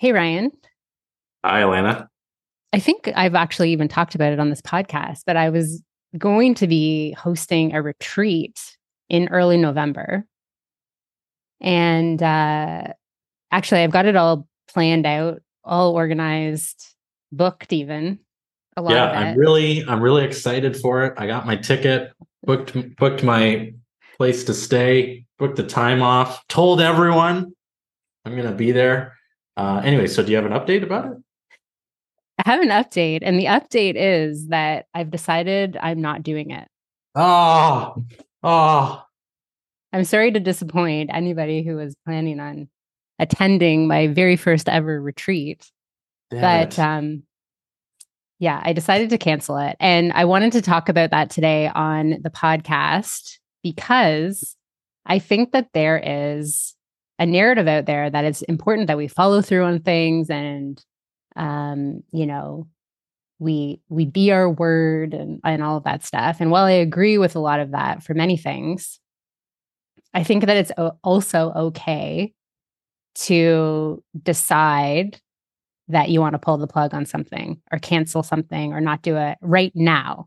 Hey, Ryan. Hi, Alana. I think I've actually even talked about it on this podcast, but I was going to be hosting a retreat in early November. And actually, I've got it all planned out, all organized, booked even, a lot Yeah, of I'm it. really I'm really excited for it. I got my ticket, booked my place to stay, booked the time off, told everyone I'm gonna be there. Anyway, so do you have an update about it? I have an update, and the update is that I've decided I'm not doing it. Oh, oh, I'm sorry to disappoint anybody who was planning on attending my very first ever retreat, damn but it. yeah, I decided to cancel it. And I wanted to talk about that today on the podcast because I think that there is a narrative out there that it's important that we follow through on things and you know, we be our word and all of that stuff. And while I agree with a lot of that for many things, I think that it's also okay to decide that you want to pull the plug on something or cancel something or not do it right now.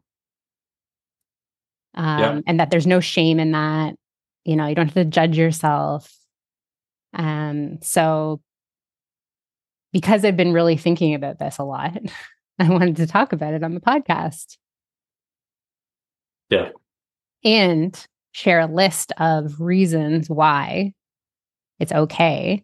Yeah, And that there's no shame in that. You know, you don't have to judge yourself. So, because I've been really thinking about this a lot, I wanted to talk about it on the podcast yeah, and share a list of reasons why it's okay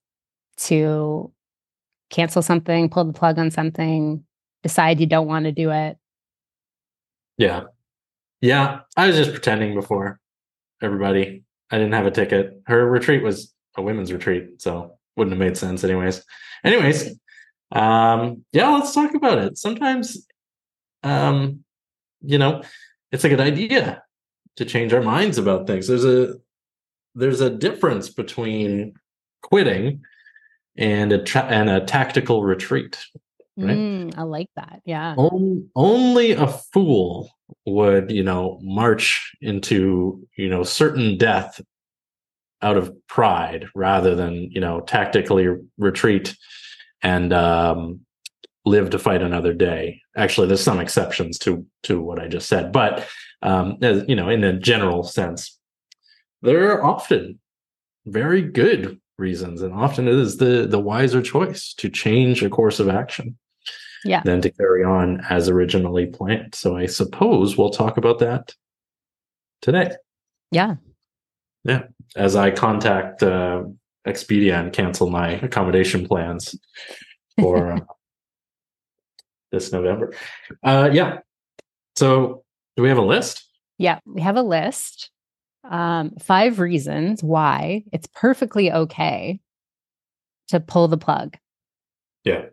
to cancel something, pull the plug on something, decide you don't want to do it. yeah, yeah. I was just pretending before everybody. I didn't have a ticket. Her retreat was a women's retreat, so wouldn't have made sense anyways. Yeah, let's talk about it. Sometimes um you know, it's a good idea to change our minds about things. There's a difference between quitting and a tactical retreat, right? I like that. Yeah. Only a fool would, march into, certain death out of pride rather than, tactically retreat and live to fight another day. Actually, there's some exceptions to what I just said, but in a general sense, there are often very good reasons, and often it is the wiser choice to change a course of action Yeah. than to carry on as originally planned. So I suppose we'll talk about that today. Yeah. Yeah, as I contact Expedia and cancel my accommodation plans for this November. Yeah. So, do we have a list? Yeah. We have a list. 5 reasons why it's perfectly okay to pull the plug. Yeah.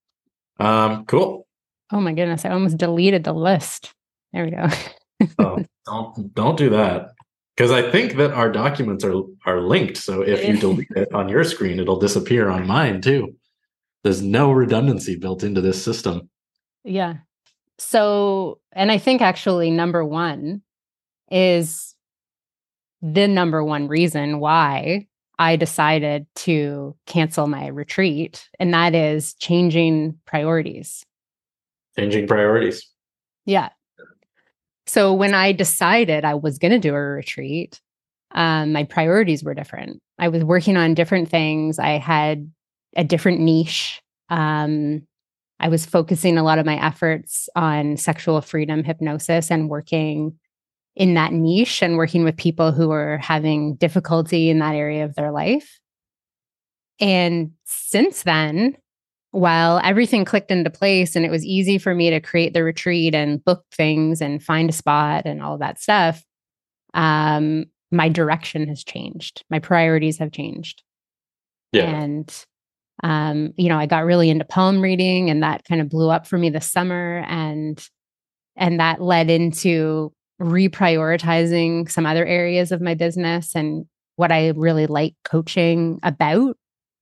Cool. Oh my goodness. I almost deleted the list. There we go. Oh, don't do that, because I think that our documents are linked. So if you delete it on your screen, it'll disappear on mine too. There's no redundancy built into this system. Yeah. So, and I think actually number one is the number one reason why I decided to cancel my retreat, and that is changing priorities. Changing priorities. Yeah. So when I decided I was going to do a retreat, my priorities were different. I was working on different things. I had a different niche. I was focusing a lot of my efforts on sexual freedom hypnosis and working in that niche and working with people who were having difficulty in that area of their life. And since then, while everything clicked into place and it was easy for me to create the retreat and book things and find a spot and all that stuff, my direction has changed. My priorities have changed. Yeah. And, I got really into palm reading and that kind of blew up for me this summer. And that led into reprioritizing some other areas of my business and what I really like coaching about.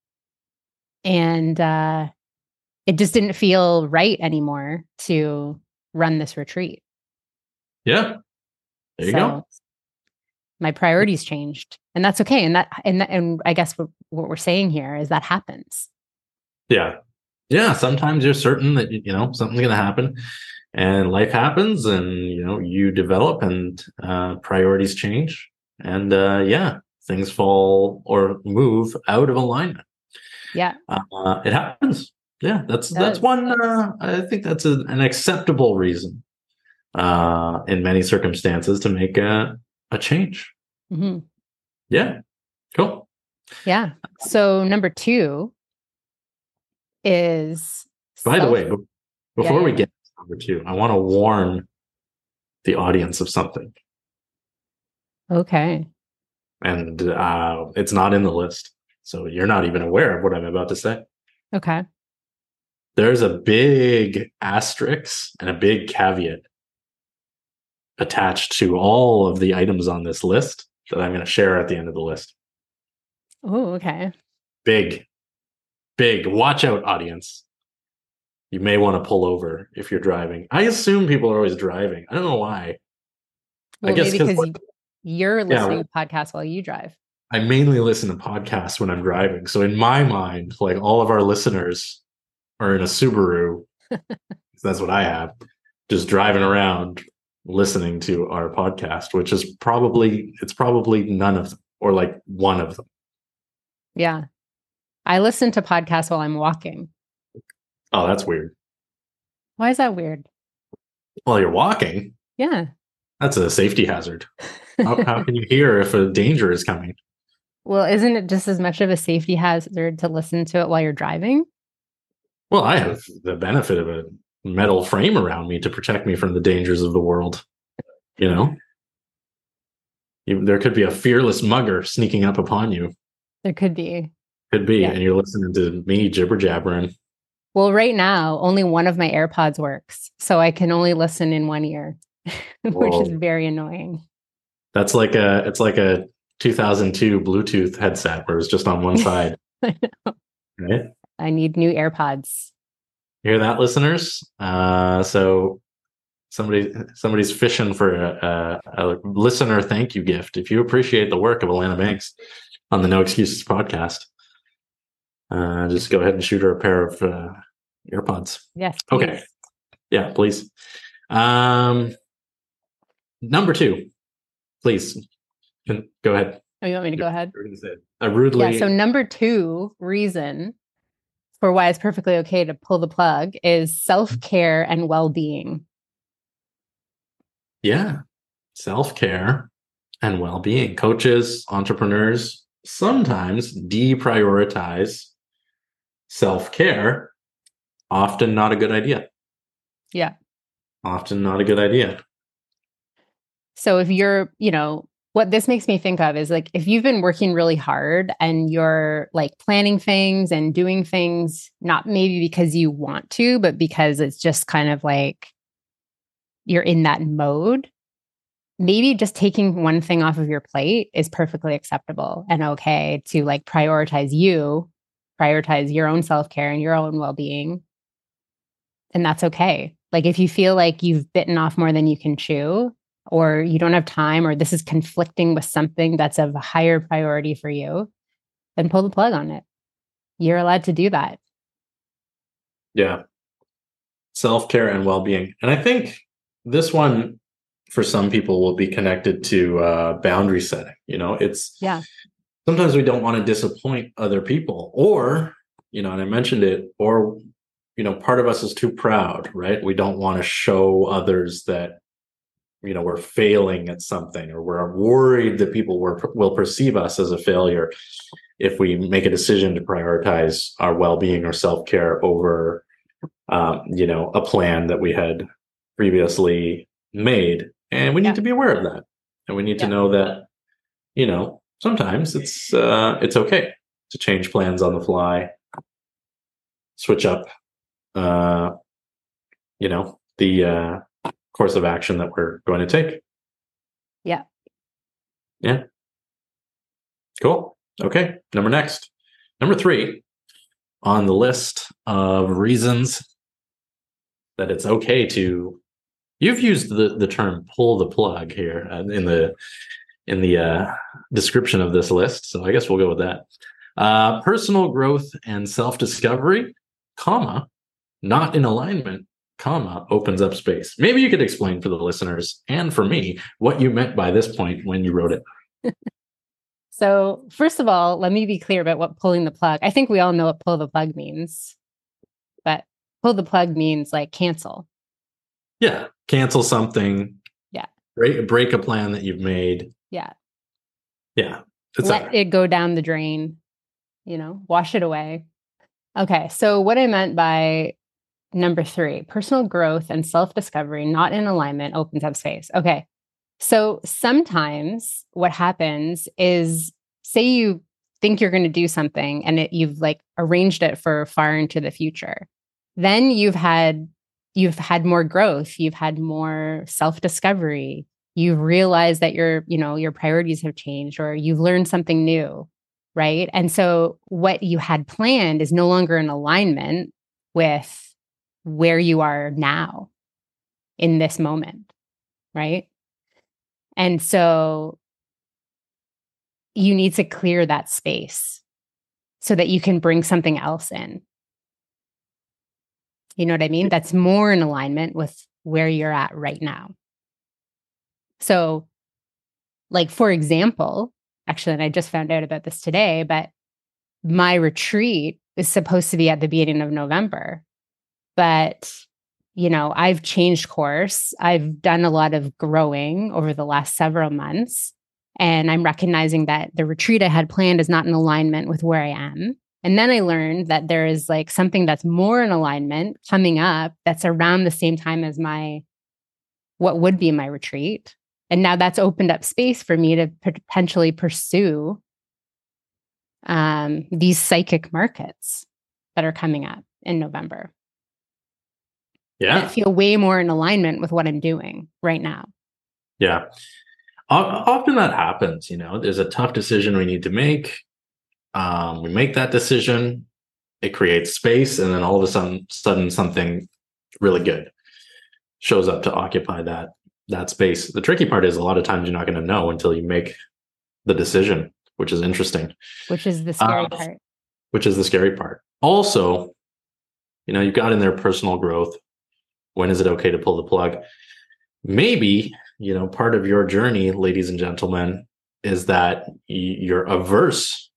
And it just didn't feel right anymore to run this retreat. Yeah. There you So go. my priorities changed, and that's okay. And I guess what we're saying here is that happens. Yeah. Yeah. Sometimes you're certain that, something's going to happen, and life happens, and, you develop, and priorities change. And yeah, things fall or move out of alignment. Yeah, It happens. Yeah. it That's does. one, I think that's an acceptable reason in many circumstances to make a change. Hmm. Yeah. Cool. Yeah. So number two is By the self. way, Yeah, before yeah, we yeah. get to number two, I want to warn the audience of something, Okay. and it's not in the list, so you're not even aware of what I'm about to say. Okay. There's a big asterisk and a big caveat attached to all of the items on this list that I'm going to share at the end of the list. Oh, okay. Big, big. Watch out, audience. You may want to pull over if you're driving. I assume people are always driving. I don't know why. I Well, guess maybe because, because you're yeah, listening to podcasts while you drive. I mainly listen to podcasts when I'm driving. So in my mind, like, all of our listeners are in a Subaru. That's what I have. Just driving around listening to our podcast, which is probably none of them, or like one of them. Yeah. I listen to podcasts while I'm walking. Oh, that's weird. Why is that weird? While you're walking, Yeah. that's a safety hazard. How can you hear if a danger is coming? Well, isn't it just as much of a safety hazard to listen to it while you're driving? Well, I have the benefit of a metal frame around me to protect me from the dangers of the world. You know, there could be a fearless mugger sneaking up upon you. There could be. Could be, Yeah. and you're listening to me jibber jabbering. Well, right now, only one of my AirPods works. So I can only listen in one ear, which is Whoa, very annoying. it's like a 2002 Bluetooth headset where it's just on one side, right? I need new AirPods. Hear that, listeners? So somebody's fishing for a listener thank you gift. If you appreciate the work of Alana Banks on the No Excuses podcast, just go ahead and shoot her a pair of AirPods. Yes, please. Okay. Yeah, please. Number two, please. Go ahead. Oh, you want me to go ahead? I rudely. Yeah. So number two reason for why it's perfectly okay to pull the plug is self-care and well-being. Yeah. Self-care and well-being. Coaches, entrepreneurs sometimes deprioritize self-care. Often not a good idea. Yeah. Often not a good idea. So if you're, what this makes me think of is like if you've been working really hard and you're like planning things and doing things, not maybe because you want to, but because it's just kind of like you're in that mode, maybe just taking one thing off of your plate is perfectly acceptable and okay to like prioritize your own self-care and your own well-being. And that's okay. Like if you feel like you've bitten off more than you can chew, or you don't have time, or this is conflicting with something that's of a higher priority for you, then pull the plug on it. You're allowed to do that. Yeah. Self-care and well-being. And I think this one for some people will be connected to boundary setting. It's sometimes we don't want to disappoint other people, or, and I mentioned it, or, part of us is too proud, right? We don't want to show others that, we're failing at something, or we're worried that people will perceive us as a failure if we make a decision to prioritize our well-being or self-care over, a plan that we had previously made. And we need to be aware of that. And we need to know that, sometimes it's okay to change plans on the fly, switch up, the course of action that we're going to take. Yeah. Yeah. Cool. Okay. Number 3 on the list of reasons that it's okay to. You've used the term "pull the plug" here in the description of this list, so I guess we'll go with that. Personal growth and self-discovery comma, not in alignment, comma, opens up space. Maybe you could explain for the listeners and for me what you meant by this point when you wrote it. So, first of all, let me be clear about what pulling the plug. I think we all know what pull the plug means, but pull the plug means like cancel. Yeah. Cancel something. Yeah. Break a plan that you've made. Yeah. Yeah. Let it go down the drain, wash it away. Okay. So, what I meant by number 3, personal growth and self-discovery, not in alignment, opens up space. Okay. So sometimes what happens is, say you think you're going to do something and you've like arranged it for far into the future. Then you've had more growth, you've had more self-discovery. You've realized that your priorities have changed, or you've learned something new, right? And so what you had planned is no longer in alignment with where you are now in this moment, right? And so you need to clear that space so that you can bring something else in. You know what I mean? That's more in alignment with where you're at right now. So, like, for example, actually, and I just found out about this today, but my retreat is supposed to be at the beginning of November. But, I've changed course. I've done a lot of growing over the last several months. And I'm recognizing that the retreat I had planned is not in alignment with where I am. And then I learned that there is like something that's more in alignment coming up that's around the same time as what would be my retreat. And now that's opened up space for me to potentially pursue these psychic markets that are coming up in November. Yeah. That feel way more in alignment with what I'm doing right now. Yeah. Often that happens, there's a tough decision we need to make. We make that decision, it creates space, and then all of a sudden something really good shows up to occupy that space. The tricky part is a lot of times you're not going to know until you make the decision, which is interesting. Which is the scary part. Which is the scary part. Also, you've got in there personal growth. When is it okay to pull the plug? Maybe, part of your journey, ladies and gentlemen, is that you're averse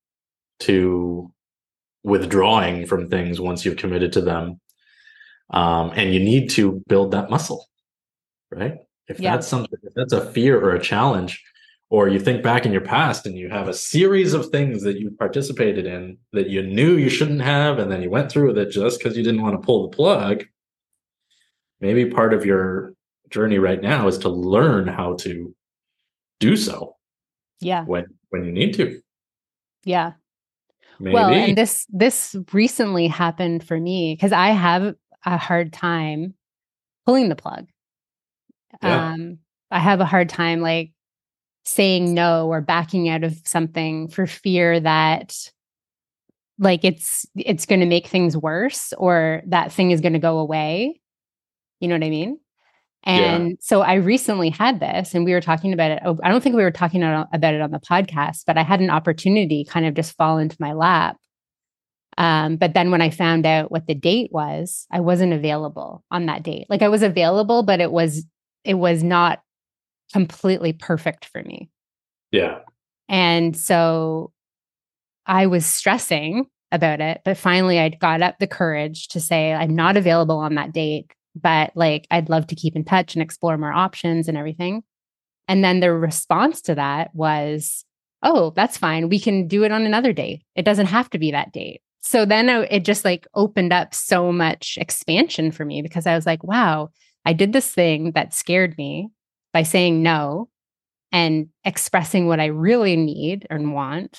to withdrawing from things once you've committed to them. And you need to build that muscle, right? If that's something, if that's a fear or a challenge, or you think back in your past and you have a series of things that you participated in that you knew you shouldn't have, and then you went through with it just because you didn't want to pull the plug, maybe part of your journey right now is to learn how to do so. Yeah. When you need to. Yeah. Maybe. Well, and this recently happened for me because I have a hard time pulling the plug. Yeah. I have a hard time like saying no or backing out of something for fear that like it's going to make things worse, or that thing is going to go away. You know what I mean? And so I recently had this, and we were talking about it. I don't think we were talking about it on the podcast, but I had an opportunity kind of just fall into my lap. But then when I found out what the date was, I wasn't available on that date. Like I was available, but it was not completely perfect for me. Yeah. And so I was stressing about it, but finally I got up the courage to say, I'm not available on that date, but like, I'd love to keep in touch and explore more options and everything. And then the response to that was, oh, that's fine. We can do it on another date. It doesn't have to be that date. So then it just like opened up so much expansion for me, because I was like, wow, I did this thing that scared me by saying no and expressing what I really need and want.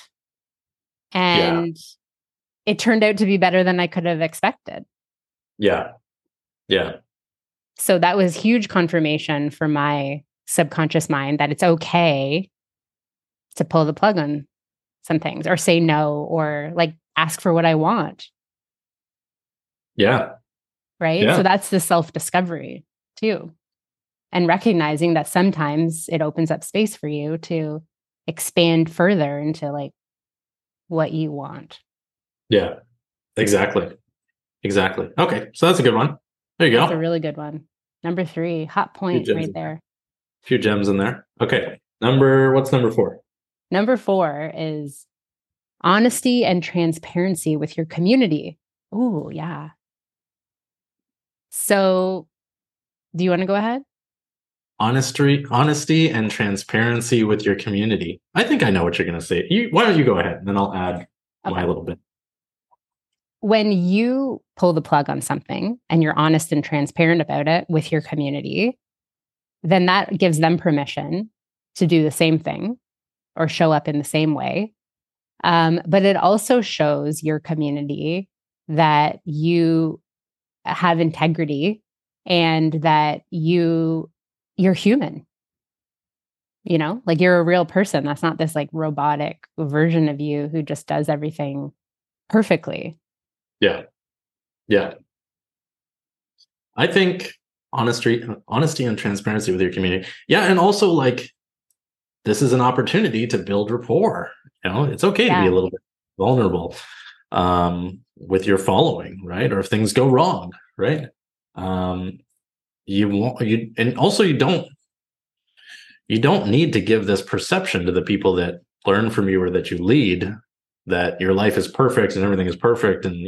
And it turned out to be better than I could have expected. Yeah. Yeah. So that was huge confirmation for my subconscious mind that it's okay to pull the plug on some things, or say no, or like ask for what I want. Yeah. Right. Yeah. So that's the self-discovery too. And recognizing that sometimes it opens up space for you to expand further into like what you want. Yeah, exactly. Exactly. Okay. So that's a good one. There you That's a go. really good one. Number 3, hot Few point gems right in there. there. Few gems in there. Okay. What's number 4? Number 4 is honesty and transparency with your community. Ooh, yeah. So, do you want to go ahead? Honesty and transparency with your community. I think I know what you're going to say. Why don't you go ahead, and then I'll add my Okay. little bit. When you pull the plug on something and you're honest and transparent about it with your community, then that gives them permission to do the same thing or show up in the same way. But it also shows your community that you have integrity and that you're human. Like you're a real person. That's not this like robotic version of you who just does everything perfectly. Yeah. Yeah. I think honesty and transparency with your community. Yeah. And also, like, this is an opportunity to build rapport. It's okay to be a Yeah, little bit vulnerable with your following, right? Or if things go wrong, right? Um, and also you don't need to give this perception to the people that learn from you or that you lead, that your life is perfect and everything is perfect, and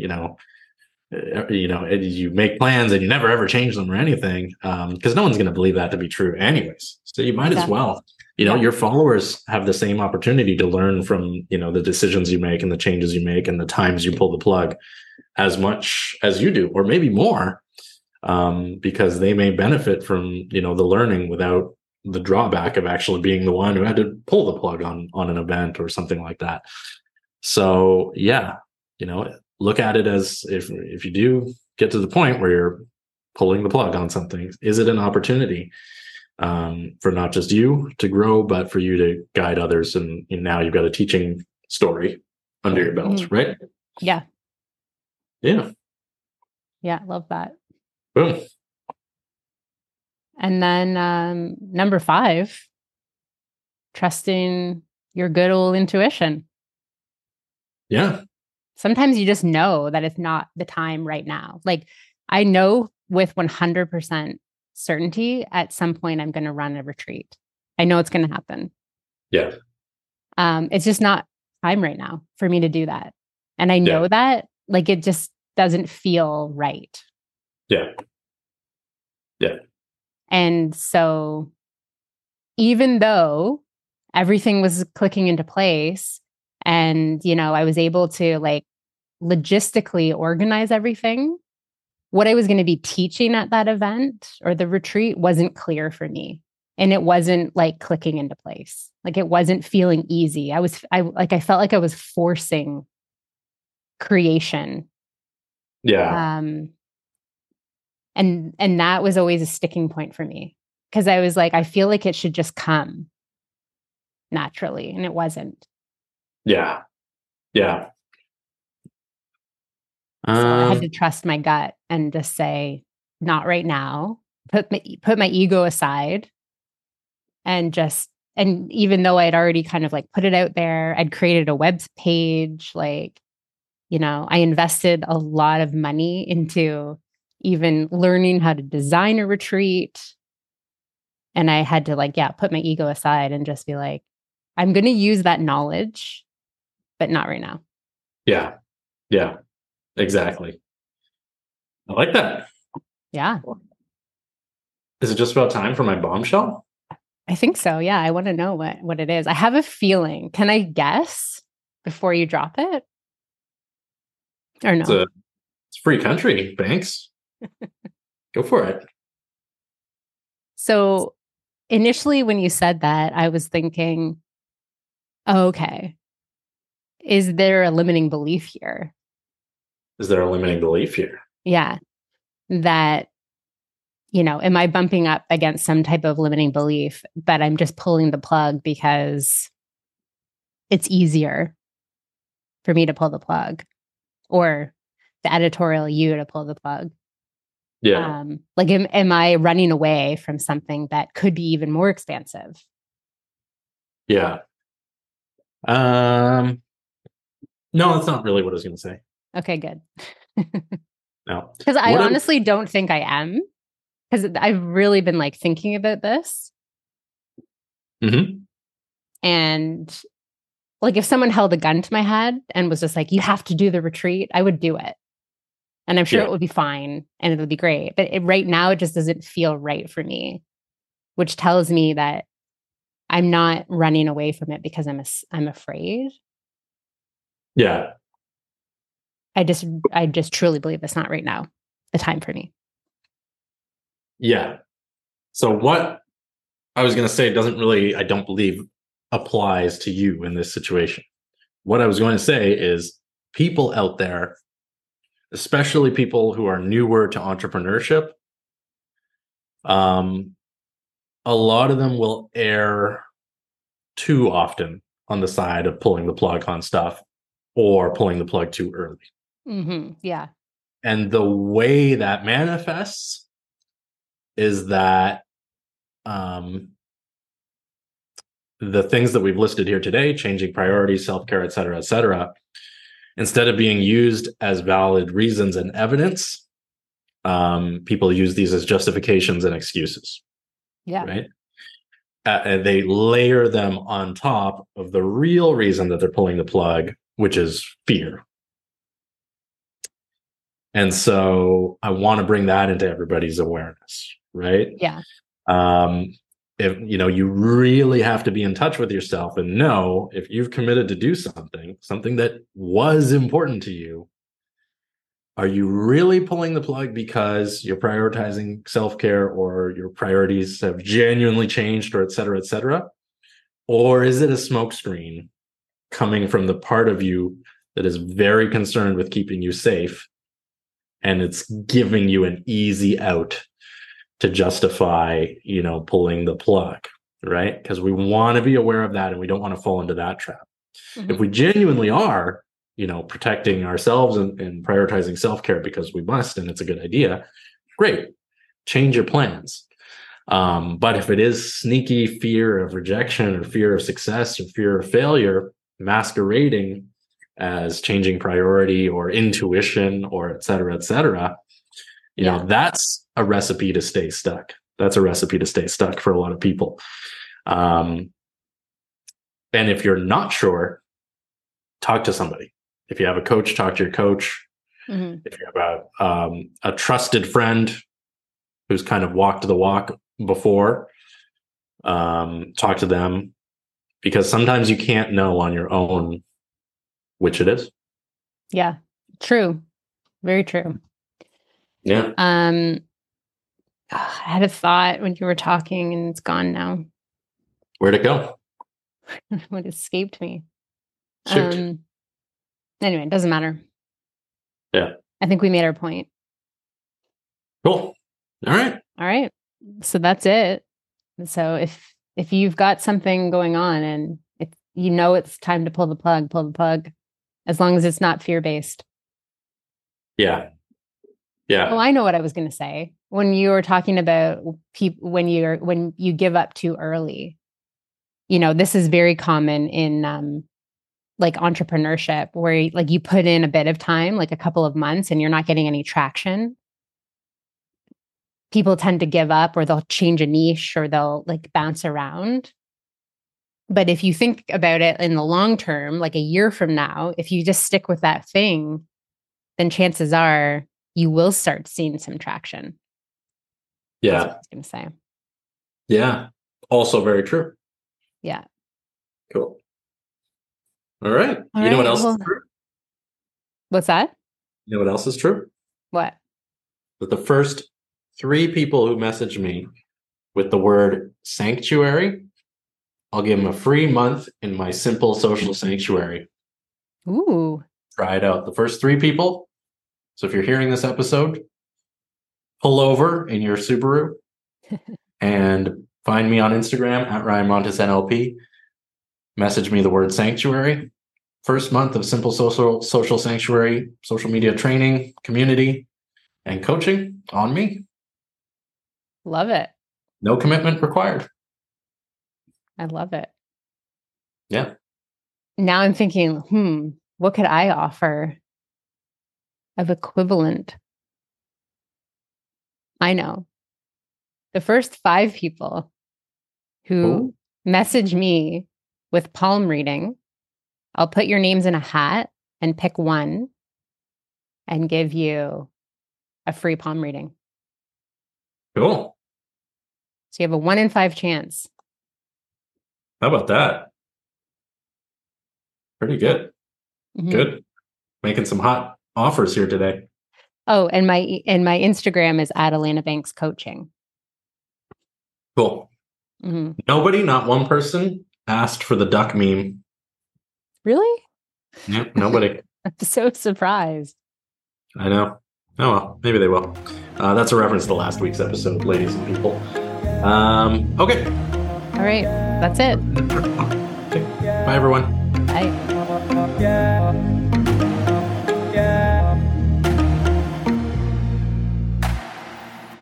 you make plans and you never ever change them or anything, because no one's going to believe that to be true anyways. So you might as exactly. well, Yeah, your followers have the same opportunity to learn from, the decisions you make and the changes you make and the times you pull the plug as much as you do, or maybe more, because they may benefit from, the learning without the drawback of actually being the one who had to pull the plug on an event or something like that. So yeah, look at it as, if you do get to the point where you're pulling the plug on something, is it an opportunity for not just you to grow, but for you to guide others? And now you've got a teaching story under your belt, Mhm. right? Yeah, Yeah. yeah, love that. Boom. And then number 5, trusting your good old intuition. Yeah. Sometimes you just know that it's not the time right now. Like I know with 100% certainty at some point I'm going to run a retreat. I know it's going to happen. Yeah. It's just not time right now for me to do that. And I Yeah. know that like it just doesn't feel right. Yeah. Yeah. And so even though everything was clicking into place and, I was able to like logistically organize everything, what I was going to be teaching at that event or the retreat wasn't clear for me. And it wasn't like clicking into place. Like it wasn't feeling easy. I felt like I was forcing creation. Yeah. Um, and that was always a sticking point for me because I was like, I feel like it should just come naturally. And it wasn't. Yeah. Yeah. So I had Um, to trust my gut and just say, not right now. Put my ego aside and even though I'd already kind of like put it out there, I'd created a web page, like, I invested a lot of money into even learning how to design a retreat. And I had to like, yeah, put my ego aside and just be like, I'm going to use that knowledge, but not right now. yeah. Yeah. Exactly. I like that. Yeah, Is it just about time for my bombshell? I think so. Yeah. I want to know what it is. I have a feeling. Can I guess before you drop it or It's no? a it's a free country, Banks. Go for it. So initially, when you said that, I was thinking, oh, okay, is there a limiting belief here? Is there a limiting belief here? Yeah. That, am I bumping up against some type of limiting belief, but I'm just pulling the plug because it's easier for me to pull the plug or the editorial you to pull the plug? Yeah. Like, am I running away from something that could be even more expansive? Yeah. Um, no, that's not really what I was going to say. Okay, good. No. Because I honestly don't think I am. Because I've really been like thinking about this. Mm-hmm. And like if someone held a gun to my head and was just like, you have to do the retreat, I would do it. And I'm sure it would be fine and it would be great. But right now, it just doesn't feel right for me, which tells me that I'm not running away from it because I'm afraid. Yeah. I just truly believe it's not right now the time for me. Yeah. So what I was going to say doesn't really, I don't believe, applies to you in this situation. What I was going to say is people out there, especially people who are newer to entrepreneurship, a lot of them will err too often on the side of pulling the plug on stuff or pulling the plug too early. Mm-hmm. Yeah. And the way that manifests is that the things that we've listed here today, changing priorities, self-care, et cetera, instead of being used as valid reasons and evidence, people use these as justifications and excuses. Yeah. Right. And they layer them on top of the real reason that they're pulling the plug, which is fear. And so I want to bring that into everybody's awareness, right? Yeah. If you really have to be in touch with yourself and know if you've committed to do something that was important to you, are you really pulling the plug because you're prioritizing self-care or your priorities have genuinely changed or et cetera, or is it a smokescreen coming from the part of you that is very concerned with keeping you safe, and it's giving you an easy out to justify, pulling the plug, right? Because we want to be aware of that and we don't want to fall into that trap. Mm-hmm. If we genuinely are, protecting ourselves and prioritizing self-care because we must, and it's a good idea, great, change your plans. But if it is sneaky fear of rejection or fear of success or fear of failure masquerading as changing priority or intuition or et cetera, that's a recipe to stay stuck. That's a recipe to stay stuck for a lot of people. And if you're not sure, talk to somebody. If you have a coach, talk to your coach. Mm-hmm. If you have a trusted friend who's kind of walked the walk before, talk to them, because sometimes you can't know on your own which it is. Yeah, true. Very true. Yeah. I had a thought when you were talking and it's gone now. Where'd it go? What escaped me? Shoot. Anyway, it doesn't matter. Yeah. I think we made our point. Cool. All right. So that's it. So if you've got something going on and it's time to pull the plug, as long as it's not fear-based. Yeah. Yeah. Oh, I know what I was going to say. When you were talking about people, when you give up too early, this is very common in like entrepreneurship, where you put in a bit of time, like a couple of months, and you're not getting any traction. People tend to give up, or they'll change a niche, or they'll like bounce around. But if you think about it in the long term, like a year from now, if you just stick with that thing, then chances are you will start seeing some traction. Yeah. That's what I was going to say. Yeah. Also very true. Yeah. Cool. All right. You know what else is true? What's that? You know what else is true? What? That the first 3 people who message me with the word sanctuary, I'll give them a free month in my Simple Social Sanctuary. Ooh. Try it out. The first 3 people. So if you're hearing this episode, pull over in your Subaru and find me on Instagram at Ryan Montes NLP. Message me the word sanctuary. First month of Simple Social Sanctuary, social media training, community, and coaching on me. Love it. No commitment required. I love it. Yeah. Now I'm thinking, what could I offer of equivalent? I know. The first 5 people who message me with palm reading, I'll put your names in a hat and pick one and give you a free palm reading. Cool. So you have a 1 in 5 chance. How about that? Pretty good. Mm-hmm. Good. Making some hot offers here today. Oh, and my Instagram is @AlanaBanks Coaching. Cool. Mm-hmm. Nobody, not one person, asked for the duck meme. Really? Yeah, nobody. I'm so surprised. I know. Oh well, maybe they will. That's a reference to last week's episode, ladies and people. Okay. All right. That's it. Okay. Bye, everyone. Bye.